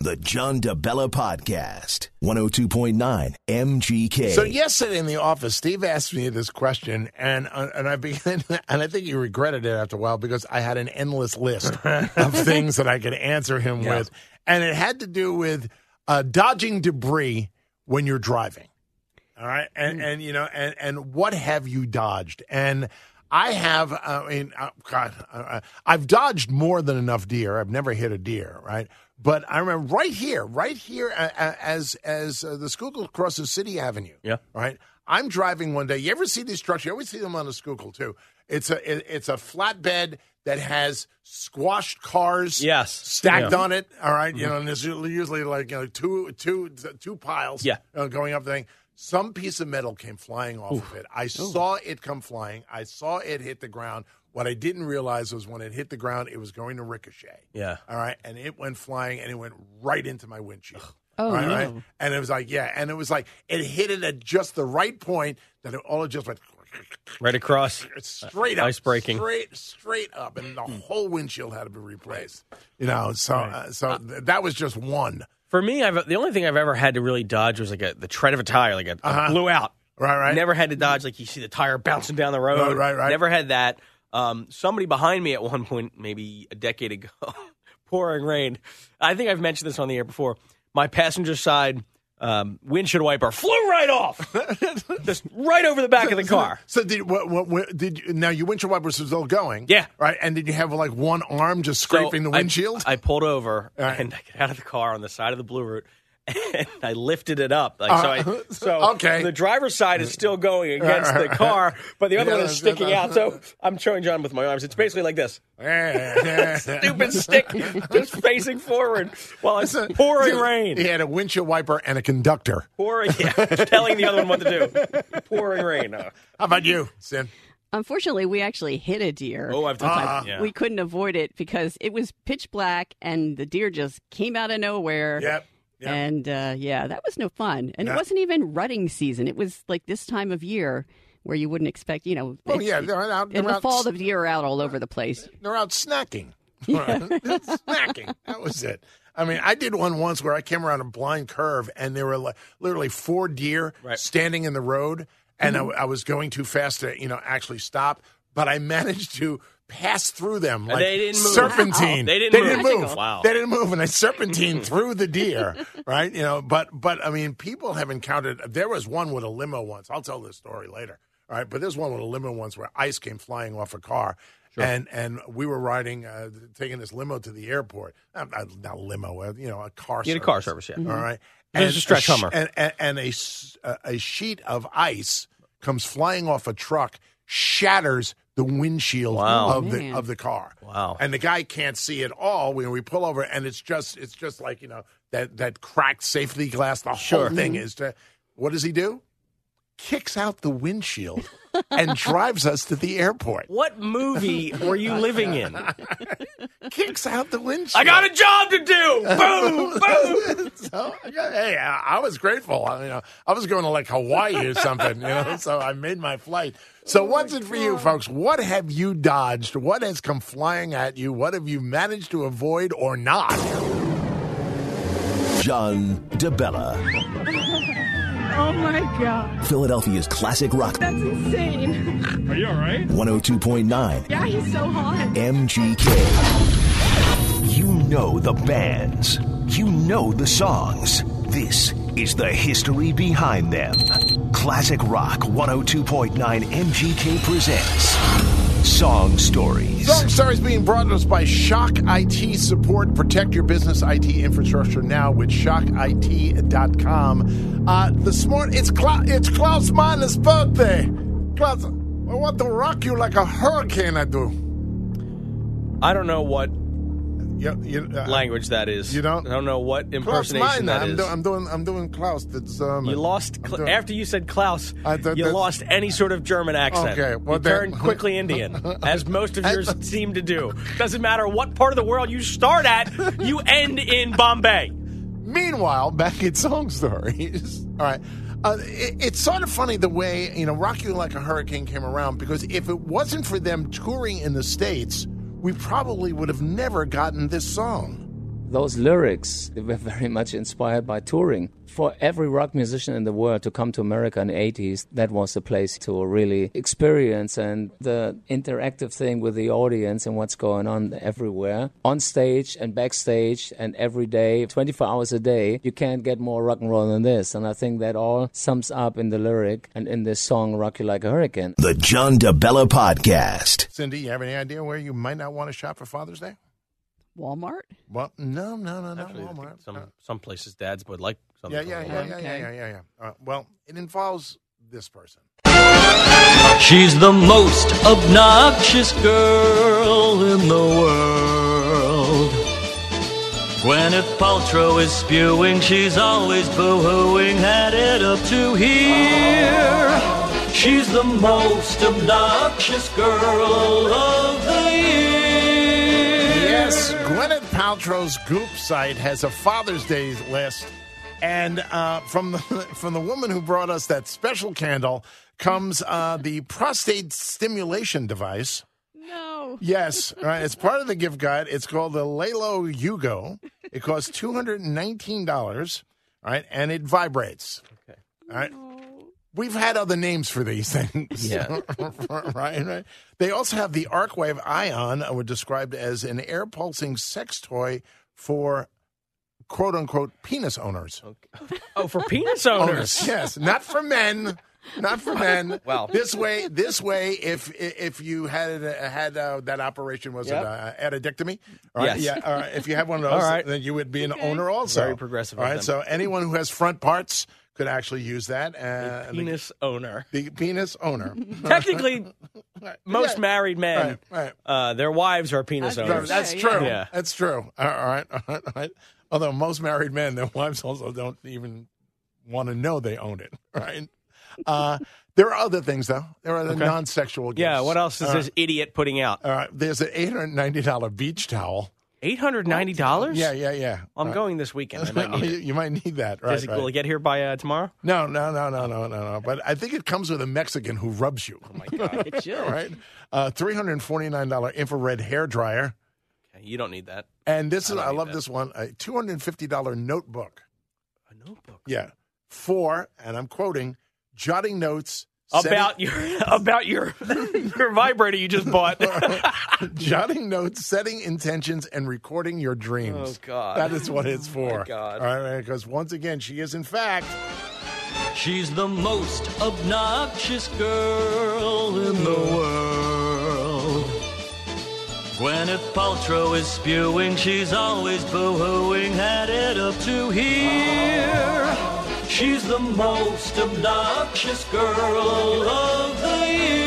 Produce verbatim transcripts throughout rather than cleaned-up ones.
The John DeBella Podcast, one oh two point nine M G K. So yesterday in the office, Steve asked me this question, and uh, and I began, and I think he regretted it after a while because I had an endless list of things that I could answer him Yeah. with, and it had to do with uh, dodging debris when you're driving. All right, and Mm. and you know, and and what have you dodged? And I have, uh, I mean, uh, God, uh, I've dodged more than enough deer. I've never hit a deer, right? But I remember right here, right here, uh, uh, as as uh, the Schuylkill crosses City Avenue. Yeah. Right. I'm driving one day. You ever see these trucks? You always see them on the Schuylkill too. It's a it, it's a flatbed that has squashed cars. Yes. Stacked Yeah. on it. All right, you know, and there's usually like you know two two two piles. Yeah. uh, going up the thing. Some piece of metal came flying off of it. I saw it come flying. I saw it hit the ground. What I didn't realize was when it hit the ground, it was going to ricochet. Yeah. All right. And it went flying and it went right into my windshield. Oh, right, no. right? And it was like, yeah. And it was like, it hit it at just the right point that it all just went Right across. straight up. Ice breaking. Straight, straight up. And the whole windshield had to be replaced. You know, so uh, so th- that was just one. For me, I've the only thing I've ever had to really dodge was like a, the tread of a tire, like a, a Uh-huh. blew out. Right, right. Never had to dodge like you see the tire bouncing down the road. Right, right, right. Never had that. Um, somebody behind me at one point, maybe a decade ago, pouring rain. I think I've mentioned this on the air before. My passenger side um, windshield wiper flew right off, just right over the back of the car. So did what, what, what did you, now your windshield wipers are still going? Yeah. Right. And did you have like one arm just scraping So the windshield? I, I pulled over All right. and I got out of the car on the side of the Blue Route. And I lifted it up, like so. I, Uh, so okay. the driver's side is still going against the car, but the other Yeah, one is sticking out. So I'm showing John with my arms. It's basically like this: stupid stick just facing forward while it's pouring rain. He had a windshield wiper and a conductor. Pouring, yeah, telling the other one what to do. Pouring rain. Uh, How about you, Sin? Unfortunately, we actually hit a deer. oh, I've done Uh-uh. that. Yeah. We couldn't avoid it because it was pitch black and the deer just came out of nowhere. Yep. Yep. And uh, yeah, that was no fun. And Yeah. it wasn't even rutting season. It was like this time of year where you wouldn't expect, you know. Oh it's- yeah, they're out. in They're the out, fall, the deer are out all over the place. they're out snacking. snacking. That was it. I mean, I did one once where I came around a blind curve and there were like, literally four deer Right. standing in the road, and I, I was going too fast to, you know, actually stop. But I managed to pass through them like they didn't move. serpentine. They didn't they move. Didn't move. Wow. They didn't move, and I serpentine through the deer. Right? You know, but but I mean, people have encountered. There was one with a limo once. I'll tell this story later. All right, but there's one with a limo once where ice came flying off a car. And and we were riding, uh, taking this limo to the airport. Not, not, not limo, uh, you know, a car. You had a car service, yeah. All right, It was a stretch sh- Hummer. and, and, and a s- a a sheet of ice comes flying off a truck, shatters the windshield Wow. of the Man. of the car. Wow. And the guy can't see it all when we pull over, and it's just it's just like you know that that cracked safety glass. The Sure. whole thing is to. What does he do? Kicks out the windshield and drives us to the airport. What movie were you living in? Kicks out the windshield. I got a job to do. Boom, boom. So, hey, I, I was grateful. I, you know, I was going to like Hawaii or something, you know. So I made my flight. So what's it for you, folks? What have you dodged? What has come flying at you? What have you managed to avoid or not? John DeBella, Oh my God, Philadelphia's classic rock, that's insane. Are you all right? one oh two point nine Yeah, he's so hot. M G K. You know the bands. You know the songs. This is the history behind them. Classic Rock one oh two point nine M G K presents Song Stories. Song Stories being brought to us by Shock I T Support. Protect your business I T infrastructure now with shock I T dot com. Uh, this morning, it's, Cla- it's Klaus Meiner's birthday. Klaus, I want to rock you like a hurricane, I do. I don't know what You, you, uh, language that is. You don't? I don't know what Klaus impersonation Meiner. that I'm, is. do- I'm doing. I'm doing Klaus. The German. You lost I'm Cl- doing- after you said Klaus. I thought you that- lost any sort of German accent. Okay, well you then- turned quickly Indian, as most of I yours thought- seem to do. Doesn't matter what part of the world you start at, you end in Bombay. Meanwhile, back at Song Stories. All right. Uh, it, it's sort of funny the way, you know, Rock You Like a Hurricane came around, because if it wasn't for them touring in the States, we probably would have never gotten this song. those lyrics, they were very much inspired by touring. For every rock musician in the world to come to America in the eighties, that was the place to really experience, and the interactive thing with the audience and what's going on everywhere, on stage and backstage and every day, twenty-four hours a day. You can't get more rock and roll than this, and I think that all sums up in the lyric and in this song, Rock You Like a Hurricane. The John DeBella Podcast. Cindy, you have any idea where you might not want to shop for Father's Day? Walmart? Well, no, no, no, no, Actually, I think Walmart. some Uh, some places dads would like something. yeah, yeah, from yeah, Walmart. yeah, yeah, Okay. yeah, yeah, yeah. Uh, well, it involves this person. She's the most obnoxious girl in the world. Gwyneth Paltrow is spewing, she's always boo-hooing, had it up to here. She's the most obnoxious girl of the year. Yes, Gwyneth Paltrow's Goop site has a Father's Day list, and uh, from the from the woman who brought us that special candle comes uh, the prostate stimulation device. No. Yes, right. It's part of the gift guide. It's called the Lalo Hugo. It costs two hundred nineteen dollars, right, and it vibrates. Okay. All right. We've had other names for these things. Yeah. right, right. They also have the Arcwave Ion, uh, were described as an air pulsing sex toy for quote unquote penis owners. Okay. Oh, for penis owners. Owners, yes, not for men. Not for men. Wow. This way, this way, if if you had had uh, that operation, was Yep. it uh, addictomy? All right, Yes. Yeah. All right. If you had one of those, All right. then you would be an Okay. owner also. Very progressive All of right. them. So anyone who has front parts could actually use that. Uh, the- Penis owner. The, penis owner. Technically, most Yeah. married men, Right, right. Uh, their wives are penis That's owners. That's Yeah, true. yeah. That's true. All right, all right, all right. Although most married men, their wives also don't even want to know they own it, right? Uh, there are other things, though. There are the Okay. non-sexual gifts. Yeah, what else is All this right. idiot putting out? All right, there's an eight hundred ninety dollars beach towel. eight hundred ninety dollars? Yeah, yeah, yeah. I'm Uh, going this weekend. I might need you, it. you might need that, right? Does it, right. Will it get here by uh, tomorrow? No, no, no, no, no, no, no. But I think it comes with a Mexican who rubs you. Oh, my God. It should. All right. Uh, three hundred forty-nine dollars infrared hair dryer. Okay, you don't need that. And this I is, don't I need love that. this one, a two hundred fifty dollars notebook. A notebook. Yeah. For, and I'm quoting, jotting notes. setting- About your about your your vibrator you just bought. jotting notes, setting intentions, and recording your dreams. Oh, God. That is what it's for. Oh, my God. All right, because once again, she is, in fact, She's the most obnoxious girl in the world. Gwyneth Paltrow is spewing, she's always boo-hooing, had it up to here. She's the most obnoxious girl of the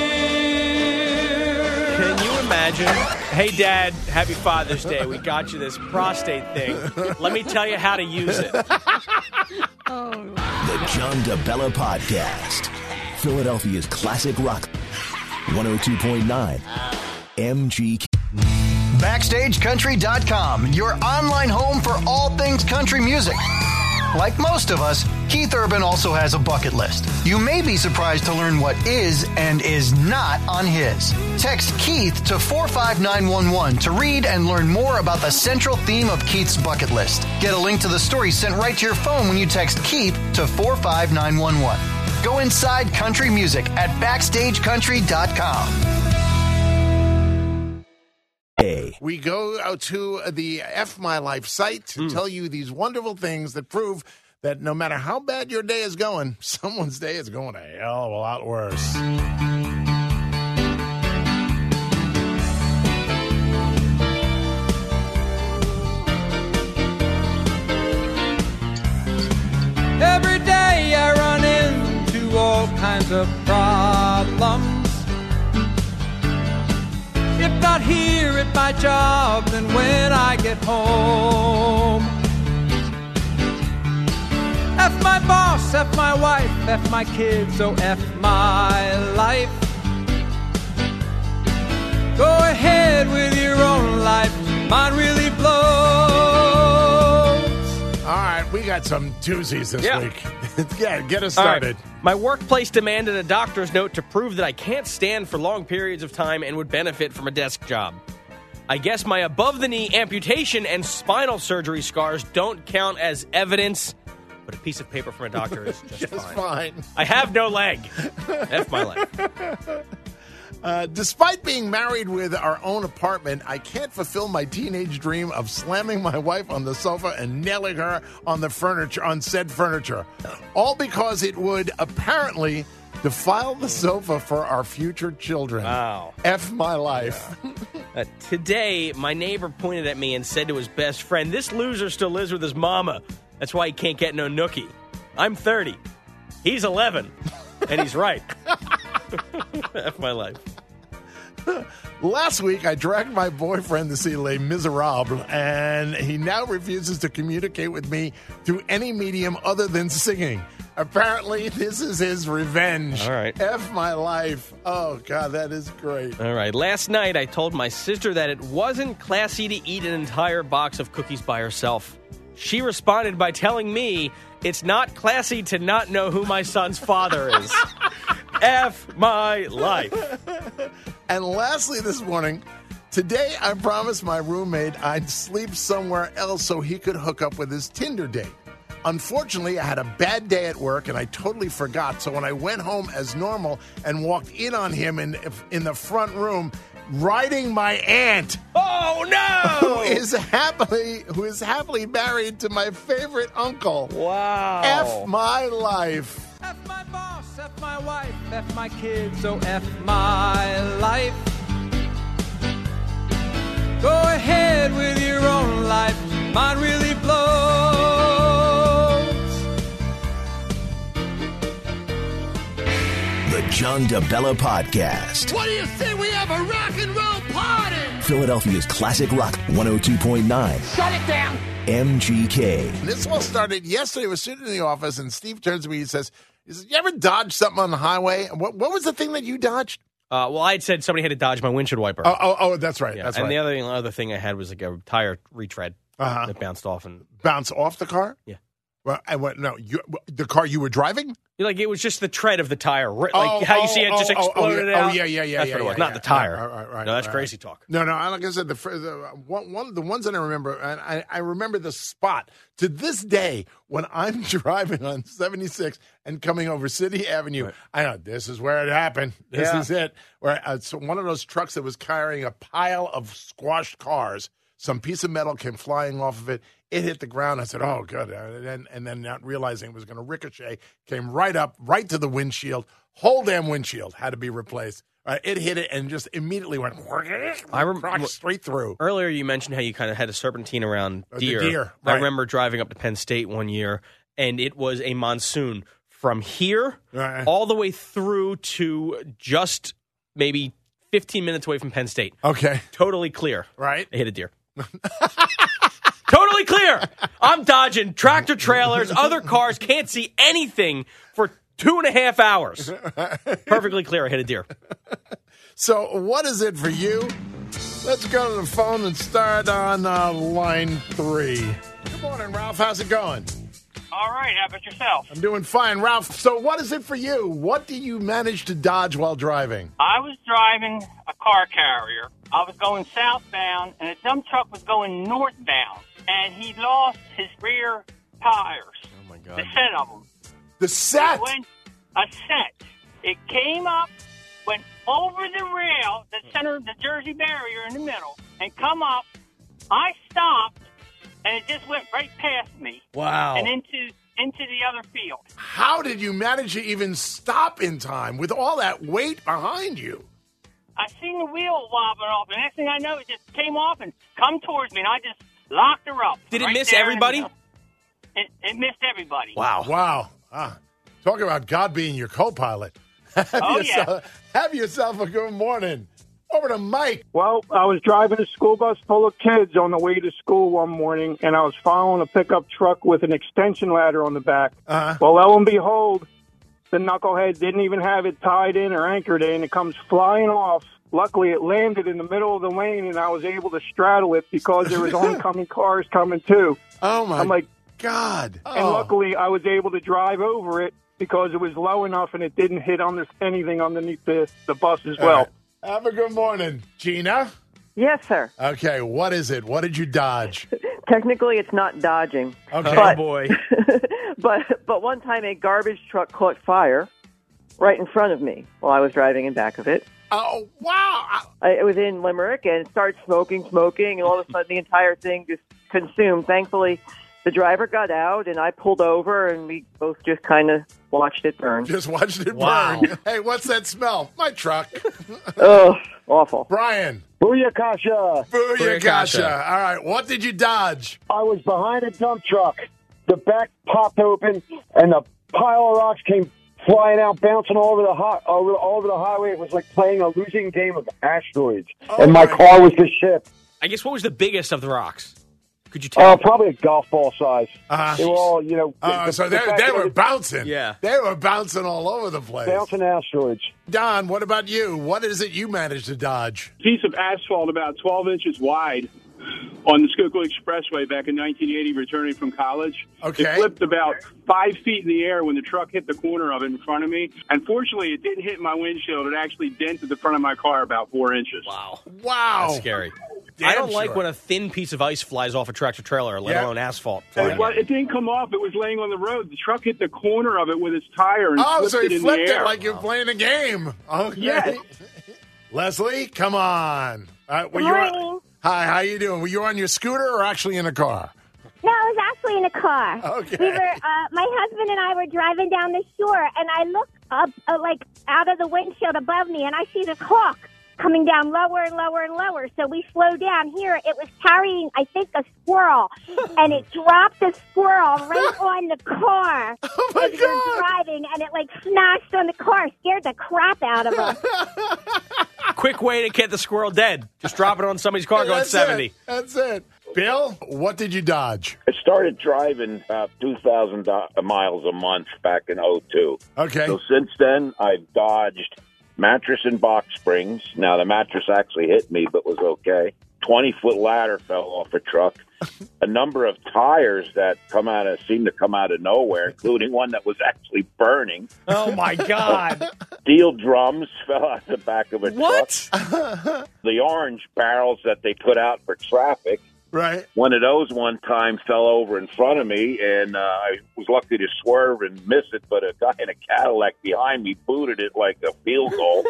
year. Can you imagine? Hey, Dad, happy Father's Day. We got you this prostate thing. Let me tell you how to use it. Oh. The John DeBella Podcast. Philadelphia's classic rock. one oh two point nine M G K. Backstage Country dot com, your online home for all things country music. Like most of us, Keith Urban also has a bucket list. You may be surprised to learn what is and is not on his. Text Keith to four five nine one one to read and learn more about the central theme of Keith's bucket list. Get a link to the story sent right to your phone when you text Keith to four five nine one one. Go inside country music at backstage country dot com. we go out to the F My Life site to tell you these wonderful things that prove that no matter how bad your day is going, someone's day is going a hell of a lot worse. Every day I run into all kinds of problems. If not here at my job, then when I get home. F my boss, F my wife, F my kids, oh F my life. Go ahead with your own life, mine really blows. All right, we got some doozies this Yeah. week. yeah, get us All right. started. My workplace demanded a doctor's note to prove that I can't stand for long periods of time and would benefit from a desk job. I guess my above-the-knee amputation and spinal surgery scars don't count as evidence, but a piece of paper from a doctor is just, Just fine. fine. I have no leg. F my life. Uh, despite being married with our own apartment, I can't fulfill my teenage dream of slamming my wife on the sofa and nailing her on the furniture, on said furniture. All because it would apparently defile the sofa for our future children. Wow. F my life. Uh, today, my neighbor pointed at me and said to his best friend, "This loser still lives with his mama. That's why he can't get no nookie. I'm thirty. He's eleven. And he's right." F my life. Last week, I dragged my boyfriend to see Les Miserables, and he now refuses to communicate with me through any medium other than singing. Apparently, this is his revenge. All right. F my life. Oh, God, that is great. All right. Last night, I told my sister that it wasn't classy to eat an entire box of cookies by herself. She responded by telling me it's not classy to not know who my son's father is. F my life. And lastly this morning, today I promised my roommate I'd sleep somewhere else so he could hook up with his Tinder date. Unfortunately, I had a bad day at work and I totally forgot. So when I went home as normal and walked in on him in, in the front room, riding my aunt. Oh, Who no! is happily who is happily married to my favorite uncle. Wow. F my life. F my boss, F my wife, F my kids, so F my life. Go ahead with your own life, mine really blows. The John DeBella Podcast. What do you say we have a rock and roll party? Philadelphia's classic rock one oh two point nine. Shut it down. M G K. This all started yesterday. I was sitting in the office and Steve turns to me and says, he says, "You ever dodge something on the highway?" What, what was the thing that you dodged? Uh, well, I had said somebody had to dodge my windshield wiper. Oh, oh, oh that's right. Yeah, That's and right. the other thing, other thing I had was like a tire retread Uh-huh. that bounced off. And Bounce off the car? Yeah. Well, and what? No, you, the car you were driving? Like, it was just the tread of the tire. Like, Oh, how you oh, see it oh, just oh, oh, exploded yeah. out. Oh, yeah, yeah, yeah, That's yeah, what it was. yeah, Not yeah. the tire. Right, right, right, no, that's right. crazy talk. No, no. Like I said, the, the one, one of the ones that I remember, and I, I remember the spot to this day when I'm driving on seventy-six and coming over City Avenue. Right. I know this is where it happened. This Yeah. is it. Where uh, so one of those trucks that was carrying a pile of squashed cars. Some piece of metal came flying off of it. It hit the ground. I said, "Oh, good!" And then, and then not realizing it was going to ricochet, came right up, right to the windshield. Whole damn windshield had to be replaced. Uh, it hit it and just immediately went I rem- crashed straight through. Earlier, you mentioned how you kind of had a serpentine around Uh, the deer. deer, I right. remember driving up to Penn State one year, and it was a monsoon from here Right. all the way through to just maybe fifteen minutes away from Penn State. Okay, Totally clear. right? I hit a deer. Totally clear. I'm dodging tractor trailers, other cars, can't see anything for two and a half hours. Perfectly clear. I hit a deer. So, what is it for you? Let's go to the phone and start on uh, line three. Good morning, Ralph. How's it going? All right. How about yourself? I'm doing fine, Ralph. So, what is it for you? What do you manage to dodge while driving? I was driving a car carrier. I was going southbound, and a dump truck was going northbound, and he lost his rear tires. Oh, my God. The set of them. The set. It went a set. It came up, went over the rail, the center of the Jersey barrier in the middle, and come up. I stopped, and it just went right past me. Wow. And into into the other field. How did you manage to even stop in time with all that weight behind you? I seen the wheel wobbling off, and next thing I know, it just came off and come towards me, and I just locked her up. Did it right miss there in the everybody? middle. It, it missed everybody. Wow. Wow. Ah, talk about God being your co-pilot. Have, Oh, yourself, have yourself a good morning. Over to Mike. Well, I was driving a school bus full of kids on the way to school one morning, and I was following a pickup truck with an extension ladder on the back. Uh-huh. Well, lo and behold, the knucklehead didn't even have it tied in or anchored in. It comes flying off. Luckily, it landed in the middle of the lane, and I was able to straddle it because there was oncoming cars coming too. Oh, my I'm like, God. And Oh. luckily, I was able to drive over it because it was low enough and it didn't hit under anything underneath the, the bus as All well. right. Have a good morning, Gina. Yes, sir. Okay, what is it? What did you dodge? Technically, it's not dodging. Okay. But, Oh, boy. but but one time a garbage truck caught fire right in front of me while I was driving in back of it. Oh, wow. I, it was in Limerick, and it started smoking, smoking, and all of a sudden the entire thing just consumed. Thankfully, the driver got out, and I pulled over, and we both just kind of watched it burn. Just watched it Wow. burn. Hey, what's that smell? My truck. Ugh, awful. Brian. Booyakasha. Booyakasha. All right, what did you dodge? I was behind a dump truck. The back popped open, and the pile of rocks came flying out, bouncing all over the hi- over, all over the highway. It was like playing a losing game of asteroids. Oh and my my car was the ship. I guess what was the biggest of the rocks? Could you tell? Uh, probably a golf ball size. Uh, they were all, you know. Uh, the- so the they, fact they that were it was bouncing. Yeah. They were bouncing all over the place. bouncing asteroids. Don, what about you? What is it you managed to dodge? Piece of asphalt about twelve inches wide on the Schuylkill Expressway back in nineteen eighty, returning from college. Okay. It flipped about five feet in the air when the truck hit the corner of it in front of me. Unfortunately, it didn't hit my windshield. It actually dented the front of my car about four inches. Wow. Wow. That's scary. Damn I don't like sure. when a thin piece of ice flies off a tractor trailer, let Yeah. alone asphalt. It, flying well, in. it didn't come off. It was laying on the road. The truck hit the corner of it with its tire and Oh, flipped so it he in flipped the it air. like you're playing a game. Okay. Yes. Leslie, come on. Uh, were Good you on- morning. Hi, how you doing? Were you on your scooter or actually in a car? No, I was actually in a car. Okay. We were, uh, my husband and I were driving down the shore, and I look up, uh, like, out of the windshield above me, and I see this hawk coming down lower and lower and lower. So we slow down. Here, it was carrying, I think, a squirrel, and it dropped the squirrel right on the car Oh, my as we were driving, and it, like, smashed on the car, scared the crap out of us. Quick way to get the squirrel dead. Just drop it on somebody's car going That's seventy. It. That's it. Bill, what did you dodge? I started driving about two thousand miles a month back in oh two. Okay. So since then, I've dodged mattress and box springs. Now, the mattress actually hit me, but was okay. twenty-foot ladder fell off a truck. A number of tires that come out of, seem to come out of nowhere, including one that was actually burning. Oh, my God. Steel drums fell out the back of a What? truck. The orange barrels that they put out for traffic. Right. One of those one time fell over in front of me, and uh, I was lucky to swerve and miss it, but a guy in a Cadillac behind me booted it like a field goal.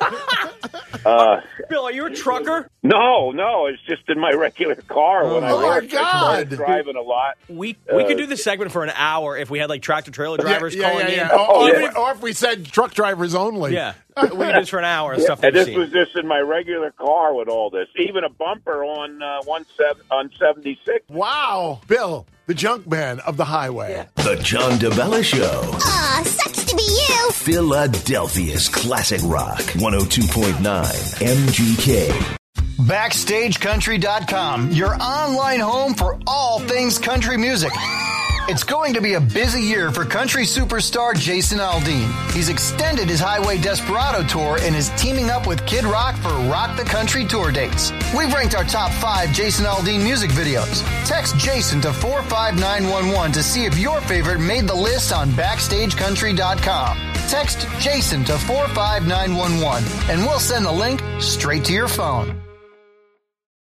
uh, Bill, are you a trucker? no, no, it's just in my regular car when I Oh, my worked. I started God. driving a lot. We we Uh, could do this segment for an hour if we had like tractor trailer drivers yeah, yeah, calling yeah, yeah. in. Or, Oh, or, yeah. if, or if we said truck drivers only. Yeah, we could do this for an hour and stuff And we've this seen. was just in my regular car with all this. Even a bumper on uh, one seven on seventy-six. Wow. Bill, the junk man of the highway. The John DeBella Show. Aw, sucks to be you. Philadelphia's classic rock. one oh two point nine M G K. Backstage Country dot com, your online home for all things country music. It's going to be a busy year for country superstar Jason Aldean. He's extended his Highway Desperado tour and is teaming up with Kid Rock for Rock the Country tour dates. We've ranked our top five Jason Aldean music videos. Text Jason to four five nine one one to see if your favorite made the list on Backstage Country dot com. Text Jason to four five nine one one and we'll send the link straight to your phone.